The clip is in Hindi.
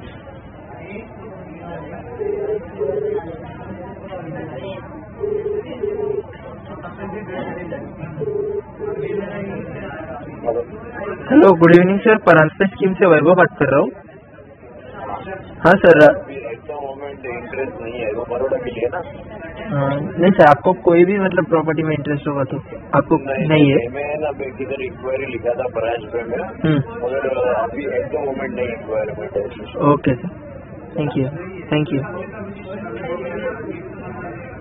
Hello, good evening sir, Paranjape scheme से वैभव बात कर रहा हूँ। हाँ सर। मोमेंट इंटरेस्ट नहीं है, वो बड़ौदा के लिए ना। नहीं सर, आपको कोई भी मतलब प्रॉपर्टी में इंटरेस्ट होगा तो आपको नहीं है। मैं ना किधर इंक्वायरी लिखा था ब्रांच पे में, मगर अभी एट द मोमेंट नहीं इंक्वायरी में। Okay sir, thank you.